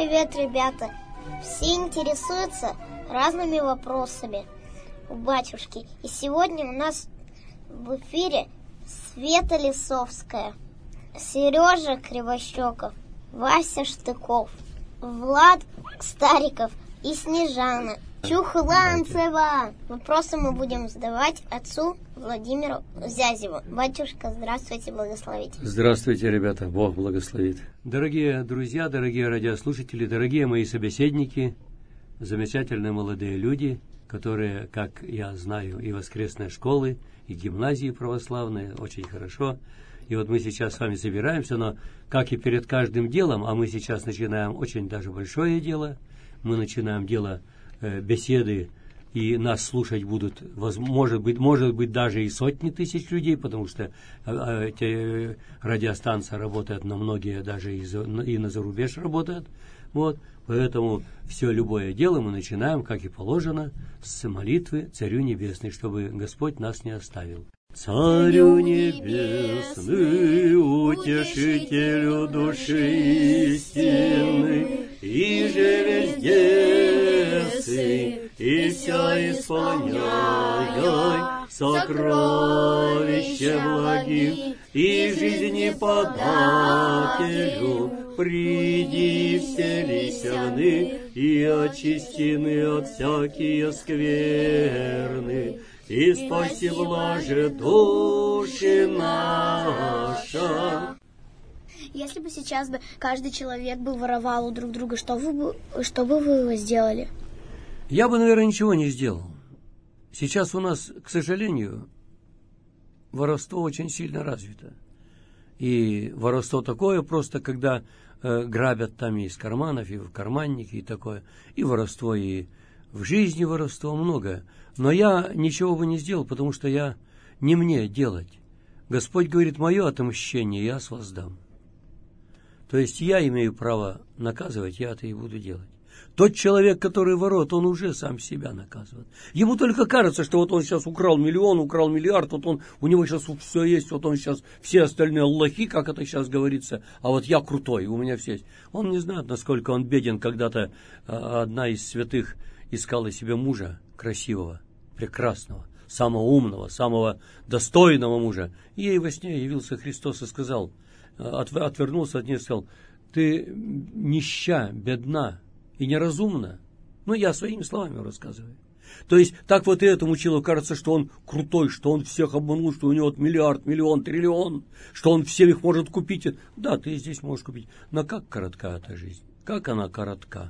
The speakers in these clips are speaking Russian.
привет, ребята! Все интересуются разными вопросами у батюшки. И сегодня у нас в эфире Света Лисовская, Сережа Кривощеков, Вася Штыков, Влад Стариков и Снежана Чухланцева. Вопросы мы будем задавать отцу Владимиру Зязеву. Батюшка, здравствуйте, благословите. Здравствуйте, ребята, Бог благословит. Дорогие друзья, дорогие радиослушатели, дорогие мои собеседники, замечательные молодые люди, которые, как я знаю, и воскресные школы, и гимназии православные, очень хорошо. И вот мы сейчас с вами собираемся, но как и перед каждым делом, а мы сейчас начинаем очень даже большое дело, мы начинаем дело беседы, и нас слушать будут, может быть, даже и сотни тысяч людей, потому что эти радиостанции работают на многие, даже и на зарубеж работают. Вот, поэтому все любое дело мы начинаем, как и положено, с молитвы Царю Небесный, чтобы Господь нас не оставил. Царю Небесный, утешителю души истины, и же везде сы, и вся исполняй сокровище благих, и жизни подателю, приди вселися вны, и очистины от всякие скверны, и спаси блаже души наша. Если бы сейчас каждый человек бы воровал у друг друга, что бы вы сделали? Я бы, наверное, ничего не сделал. Сейчас у нас, к сожалению, воровство очень сильно развито. И воровство такое просто, когда грабят там и из карманов, и в карманники, и такое. И воровство, и в жизни воровство много. Но я ничего бы не сделал, потому что не мне делать. Господь говорит, мое отмщение я с вас дам. То есть я имею право наказывать, я это и буду делать. Тот человек, который ворует, он уже сам себя наказывает. Ему только кажется, что вот он сейчас украл миллион, украл миллиард, вот у него сейчас все есть, вот он сейчас все остальные аллахи, как это сейчас говорится, а вот я крутой, у меня все есть. Он не знает, насколько он беден. Когда-то одна из святых искала себе мужа красивого, прекрасного, самого умного, самого достойного мужа. И ей во сне явился Христос и сказал, отвернулся от нее и сказал, ты нища, бедна и неразумна. Ну, я своими словами рассказываю. То есть, так вот и этому человеку кажется, что он крутой, что он всех обманул, что у него миллиард, миллион, триллион, что он всех их может купить. Да, ты здесь можешь купить. Но как коротка эта жизнь? Как она коротка?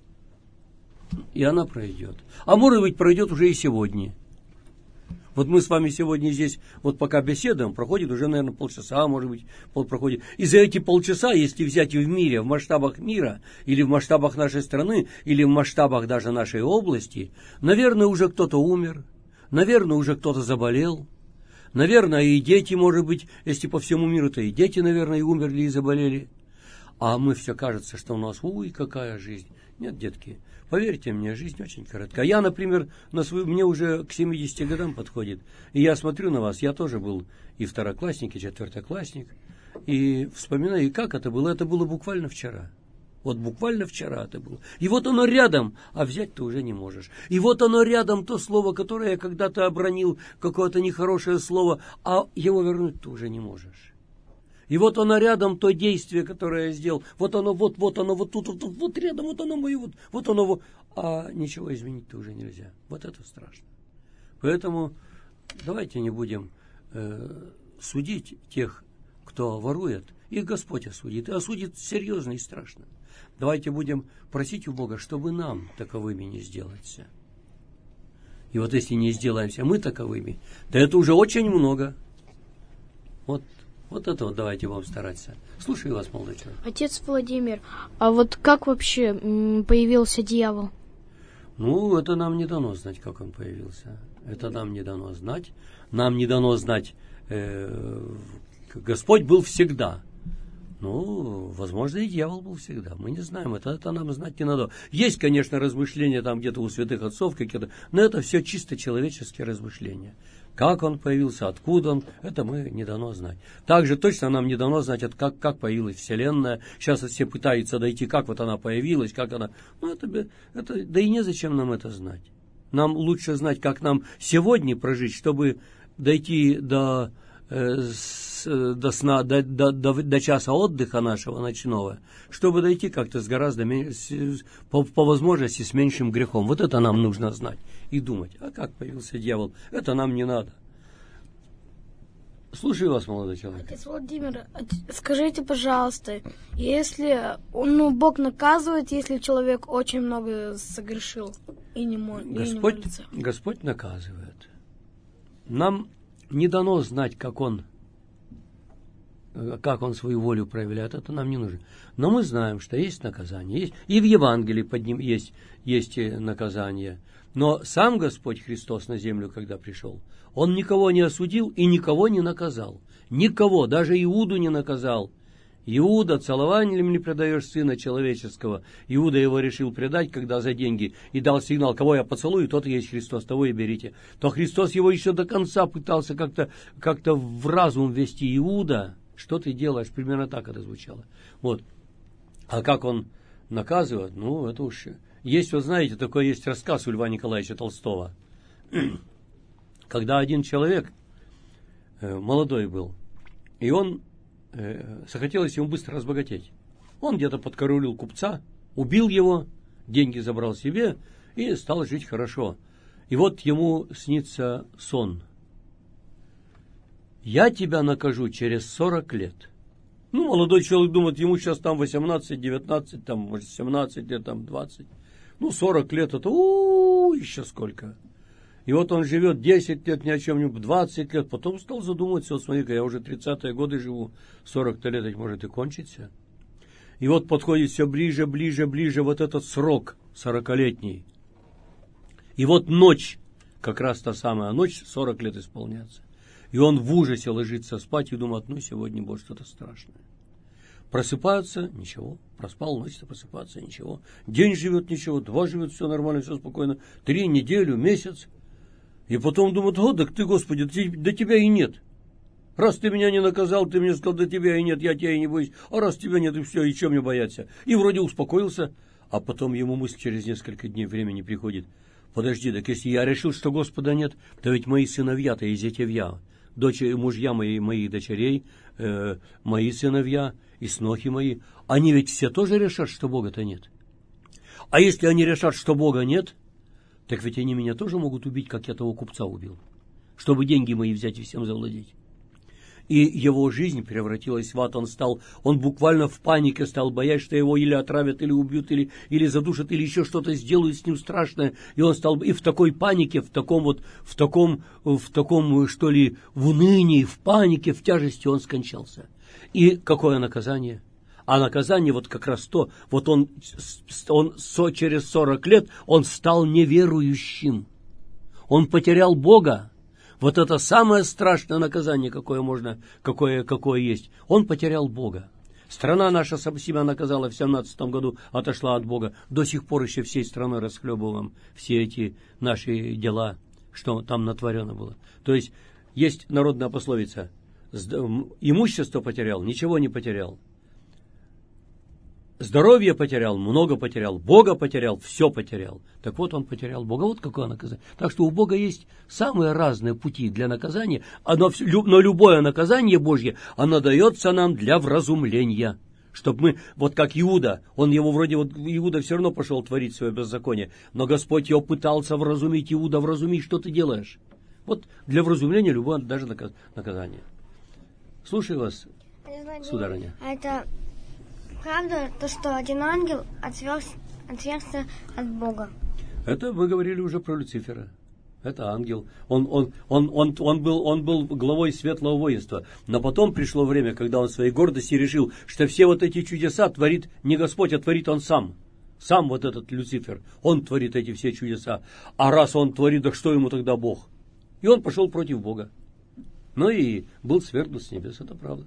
И она пройдет. А может быть, пройдет уже и сегодня. Вот мы с вами сегодня здесь, вот пока беседуем, проходит уже, наверное, полчаса, может быть, проходит. И за эти полчаса, если взять и в мире, в масштабах мира, или в масштабах нашей страны, или в масштабах даже нашей области, наверное, уже кто-то умер, наверное, уже кто-то заболел, наверное, и дети, может быть, если по всему миру, то и дети, наверное, и умерли, и заболели. А мы все кажется, что у нас, какая жизнь. Нет, детки, поверьте мне, жизнь очень коротка. Я, например, мне уже к 70 годам подходит, и я смотрю на вас, я тоже был и второклассник, и четвертоклассник, и вспоминаю, и как это было буквально вчера. Вот буквально вчера это было. И вот оно рядом, а взять ты уже не можешь. И вот оно рядом, то слово, которое я когда-то обронил, какое-то нехорошее слово, а его вернуть ты уже не можешь. И вот оно рядом, то действие, которое я сделал. Вот оно, вот тут, вот рядом, вот оно мое, вот оно. А ничего изменить-то уже нельзя. Вот это страшно. Поэтому давайте не будем судить тех, кто ворует. Их Господь осудит. И осудит серьезно и страшно. Давайте будем просить у Бога, чтобы нам таковыми не сделаться. И вот если не сделаемся мы таковыми, то это уже очень много. Вот это вот давайте вам стараться. Слушаю вас, молодой человек. Отец Владимир, а вот как вообще появился дьявол? Ну, это нам не дано знать, как он появился. Это нам не дано знать. Нам не дано знать, Господь был всегда. Ну, возможно, и дьявол был всегда. Мы не знаем, это нам знать не надо. Есть, конечно, размышления там где-то у святых отцов какие-то, но это все чисто человеческие размышления. Как он появился, откуда он, это мы не дано знать. Также точно нам не дано знать, как появилась Вселенная. Сейчас все пытаются дойти, как вот она появилась, как она... Ну, да и незачем нам это знать. Нам лучше знать, как нам сегодня прожить, чтобы дойти до сна, до часа отдыха нашего ночного, чтобы дойти как-то с гораздо по возможности с меньшим грехом. Вот это нам нужно знать и думать. А как появился дьявол? Это нам не надо. Слушаю вас, молодой человек. Отец Владимир, скажите, пожалуйста, если Бог наказывает, если человек очень много согрешил и не молится? Господь наказывает. Нам не дано знать, как он свою волю проявляет, это нам не нужно. Но мы знаем, что есть наказание, есть, и в Евангелии под ним есть наказание. Но сам Господь Христос на землю, когда пришел, Он никого не осудил и никого не наказал. Никого, даже Иуду не наказал. Иуда, целованием не предаешь Сына Человеческого. Иуда его решил предать, когда за деньги, и дал сигнал, кого я поцелую, тот и есть Христос, того и берите. То Христос его еще до конца пытался как-то в разум ввести. Иуда, что ты делаешь? Примерно так это звучало. Вот. А как он наказывает? Это уж... Есть, вот знаете, такой есть рассказ у Льва Николаевича Толстого. Когда один человек, молодой был, и он захотелось ему быстро разбогатеть. Он где-то подкараулил купца, убил его, деньги забрал себе и стал жить хорошо. И вот ему снится сон. «Я тебя накажу через 40 лет». Молодой человек думает, ему сейчас там 18, 19, там, может, 17 лет, там, 20. 40 лет это, еще сколько. И вот он живет 10 лет ни о чем не, 20 лет, потом стал задумываться, вот смотри-ка, я уже 30-е годы живу, 40-то лет, может, и кончится. И вот подходит все ближе, ближе, ближе вот этот срок 40-летний. И вот ночь, как раз та самая ночь, 40 лет исполняется. И он в ужасе ложится спать и думает, сегодня будет что-то страшное. Просыпаются, ничего, проспал ночь, просыпаться, ничего. День живет, ничего, 2 живет, все нормально, все спокойно. 3 неделю, месяц. И потом думают, так ты, Господи, до тебя и нет. Раз ты меня не наказал, ты мне сказал, до тебя и нет, я тебя и не боюсь. А раз тебя нет, и все, и чем мне бояться? И вроде успокоился, а потом ему мысль через несколько дней времени приходит. Подожди, так если я решил, что Господа нет, то ведь мои сыновья-то и зятевья, мужья моих дочерей, мои сыновья и снохи мои, они ведь все тоже решат, что Бога-то нет. А если они решат, что Бога нет, так ведь они меня тоже могут убить, как я того купца убил, чтобы деньги мои взять и всем завладеть. И его жизнь превратилась в ад, он буквально в панике стал, боясь, что его или отравят, или убьют, или задушат, или еще что-то сделают с ним страшное. И он стал и в такой панике, в таком, что ли, в унынии, в панике, в тяжести он скончался. И какое наказание? А наказание вот как раз то, вот он через 40 лет он стал неверующим. Он потерял Бога. Вот это самое страшное наказание, какое есть. Он потерял Бога. Страна наша себя наказала в 17 году, отошла от Бога. До сих пор еще всей страной расхлебываем все эти наши дела, что там натворено было. То есть народная пословица: имущество потерял, ничего не потерял. Здоровье потерял, много потерял, Бога потерял, все потерял. Так вот, он потерял Бога. Вот какое наказание. Так что у Бога есть самые разные пути для наказания, но любое наказание Божье, оно дается нам для вразумления. Чтобы мы, вот как Иуда, Иуда все равно пошел творить свое беззаконие, но Господь его пытался вразумить. Иуда, вразуми, что ты делаешь? Вот для вразумления любое даже наказание. Слушаю вас, сударыня. Это правда, то, что один ангел отвергся от Бога? Это мы говорили уже про Люцифера. Это ангел. Он был главой светлого воинства. Но потом пришло время, когда он в своей гордости решил, что все вот эти чудеса творит не Господь, а творит он сам. Сам вот этот Люцифер. Он творит эти все чудеса. А раз он творит, так что ему тогда Бог? И он пошел против Бога. Ну и был свергнут с небес. Это правда.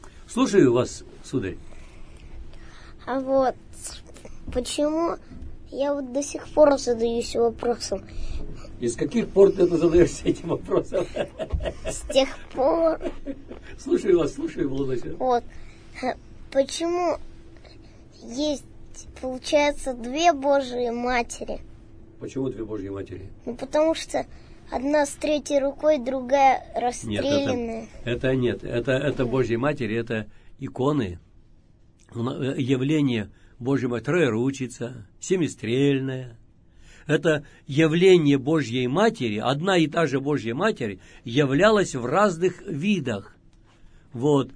Слушаю вас, сударь. А вот почему Я вот до сих пор задаюсь вопросом. И с каких пор ты задаешься этим вопросом? С тех пор. Слушаю вас, Володя. Вот. Почему есть, получается, две Божьи Матери? Почему две Божьи Матери? Ну, потому что одна с третьей рукой, другая расстрелянная. Нет, это Божьи Матери, это иконы, явление Божьей Матери, Троеручица, Семистрельная. Это явление Божьей Матери, одна и та же Божья Матерь, являлась в разных видах. Вот,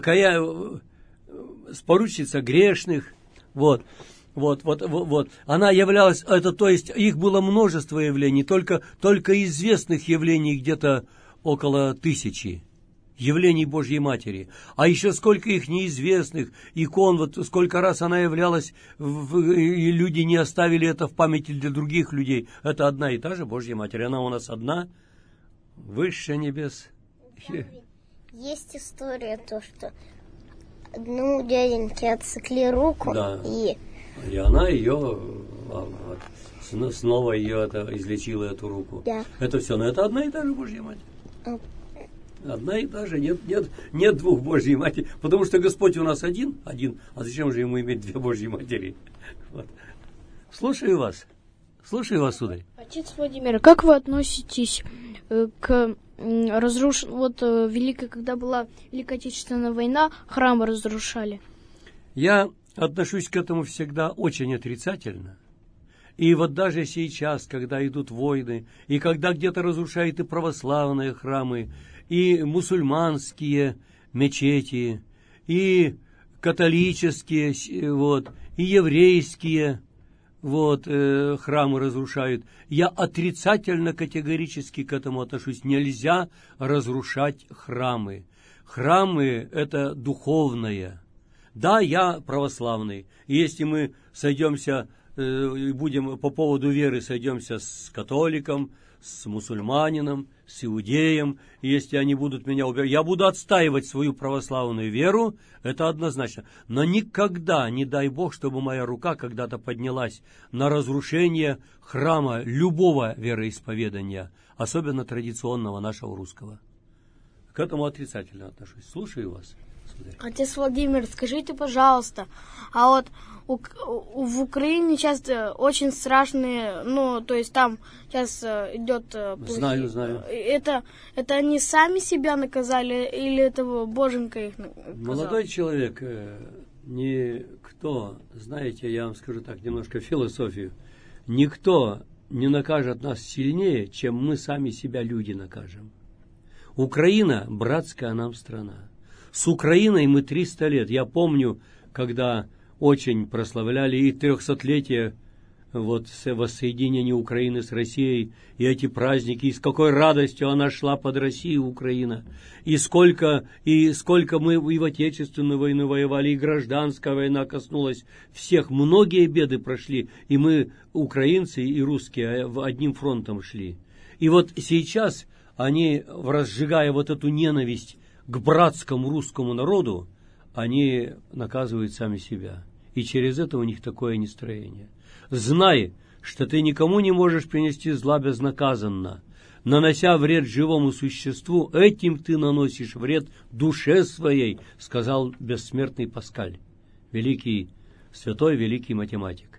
споручница грешных, вот. Она являлась, то есть их было множество явлений, только известных явлений где-то около 1000 явлений Божьей Матери. А еще сколько их неизвестных икон, вот сколько раз она являлась, и люди не оставили это в памяти для других людей. Это одна и та же Божья Матерь. Она у нас одна, выше небес. Есть история, то, что одному дяденьке отсекли руку, да. И она ее снова излечила эту руку. Да. Это все, но это одна и та же Божья Матерь. Одна и та же, нет двух Божьей Матери, потому что Господь у нас один, а зачем же ему иметь две Божьи Матери? Вот. Слушаю вас, сударь. Отец Владимир, как вы относитесь к когда была Великая Отечественная война, храмы разрушали? Я отношусь к этому всегда очень отрицательно. И вот даже сейчас, когда идут войны, и когда где-то разрушают и православные храмы, и мусульманские мечети, и католические, и еврейские храмы разрушают, я отрицательно категорически к этому отношусь. Нельзя разрушать храмы. Храмы – это духовное. Да, я православный. И если мы сойдемся, будем по поводу веры сойдемся с католиком, с мусульманином, с иудеем, и если они будут меня убивать, я буду отстаивать свою православную веру, это однозначно. Но никогда, не дай Бог, чтобы моя рука когда-то поднялась на разрушение храма любого вероисповедания, особенно традиционного нашего русского. К этому отрицательно отношусь. Слушаю вас, сударь. Отец Владимир, скажите, пожалуйста, а вот в Украине сейчас очень страшные, то есть там сейчас идет... Знаю. Это они сами себя наказали или это Боженька их наказала? Молодой человек, никто, знаете, я вам скажу так, немножко философию, никто не накажет нас сильнее, чем мы сами себя, люди, накажем. Украина – братская нам страна. С Украиной мы 300 лет. Я помню, когда очень прославляли и 300-летие воссоединения Украины с Россией, и эти праздники, и с какой радостью она шла под Россию, Украина, и сколько мы и в Отечественную войну воевали, и гражданская война коснулась всех, многие беды прошли, и мы, украинцы и русские, одним фронтом шли. И вот сейчас они, разжигая эту ненависть к братскому русскому народу, они наказывают сами себя. И через это у них такое настроение. Знай, что ты никому не можешь принести зла безнаказанно. Нанося вред живому существу, этим ты наносишь вред душе своей, сказал бессмертный Паскаль, святой великий математик.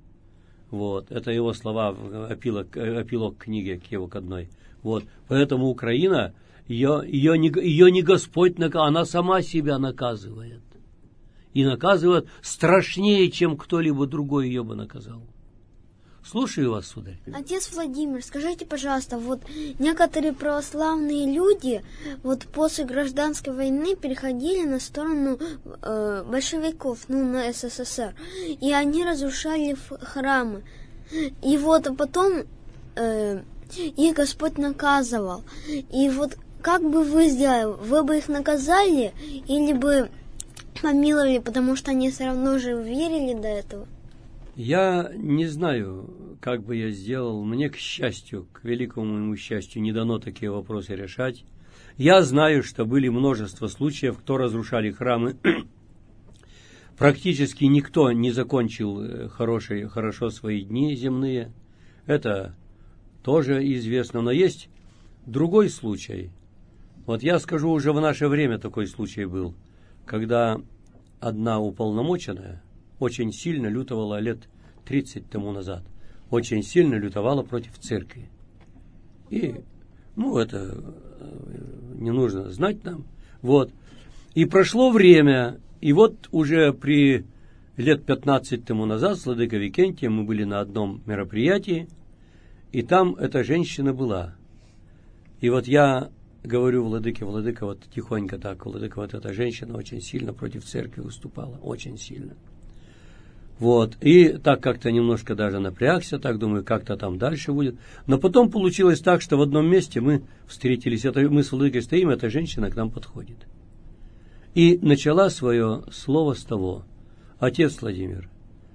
Это его слова, эпилог книги к одной. Поэтому Украина, ее не Господь наказывает, она сама себя наказывает. И наказывает страшнее, чем кто-либо другой ее бы наказал. Слушаю вас, сударь. Отец Владимир, скажите, пожалуйста, некоторые православные люди после гражданской войны переходили на сторону большевиков, на СССР, и они разрушали храмы. И потом их Господь наказывал. И как бы вы сделали? Вы бы их наказали или бы помиловали, потому что они все равно же верили до этого? Я не знаю, как бы я сделал. Мне, к великому моему счастью, не дано такие вопросы решать. Я знаю, что были множество случаев, кто разрушали храмы практически никто не закончил хорошо свои дни земные. Это тоже известно. Но есть другой случай. Вот я скажу, уже в наше время такой случай был, когда одна уполномоченная очень сильно лютовала лет 30 тому назад. Очень сильно лютовала против церкви. И, это не нужно знать нам. Вот. И прошло время, и вот уже при лет 15 тому назад с владыкой Викентием мы были на одном мероприятии, и там эта женщина была. И вот я говорю владыка, вот тихонько так, владыка, вот эта женщина очень сильно против церкви выступала, очень сильно. Вот, и так как-то немножко даже напрягся, так думаю, как-то там дальше будет. Но потом получилось так, что в одном месте мы встретились, мы с владыкой стоим, эта женщина к нам подходит. И начала свое слово с того: отец Владимир,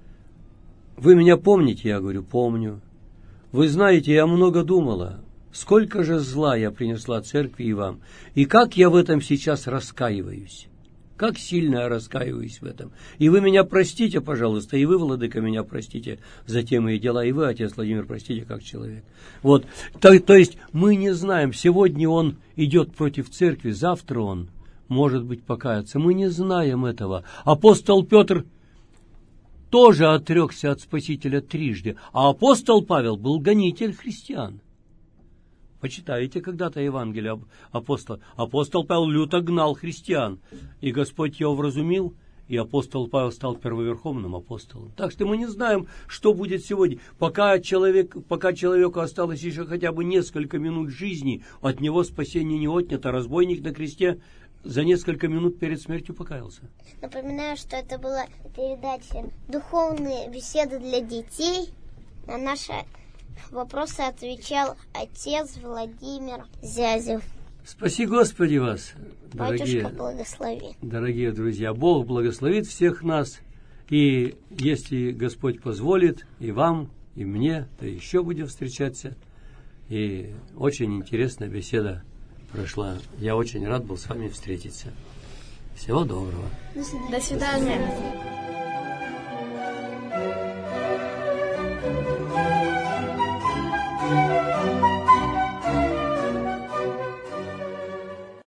вы меня помните? Я говорю, помню. Вы знаете, я много думала, сколько же зла я принесла церкви и вам, и как я в этом сейчас раскаиваюсь. Как сильно я раскаиваюсь в этом. И вы меня простите, пожалуйста, и вы, владыка, меня простите за те мои дела, и вы, отец Владимир, простите как человек. Вот. То есть мы не знаем, сегодня он идет против церкви, завтра он, может быть, покаяться. Мы не знаем этого. Апостол Петр тоже отрекся от Спасителя трижды, а апостол Павел был гонитель христиан. Почитайте когда-то Евангелие апостола. Апостол Павел люто гнал христиан, и Господь его вразумил, и апостол Павел стал первоверховным апостолом. Так что мы не знаем, что будет сегодня. Пока человеку осталось еще хотя бы несколько минут жизни, от него спасение не отнято. Разбойник на кресте за несколько минут перед смертью покаялся. Напоминаю, что это была передача «Духовные беседы для детей». На наши вопросы отвечал отец Владимир Зязев. Спаси Господи вас, Батюшка, благослови. Дорогие друзья. Бог благословит всех нас. И если Господь позволит, и вам, и мне, то еще будем встречаться. И очень интересная беседа прошла. Я очень рад был с вами встретиться. Всего доброго. До свидания.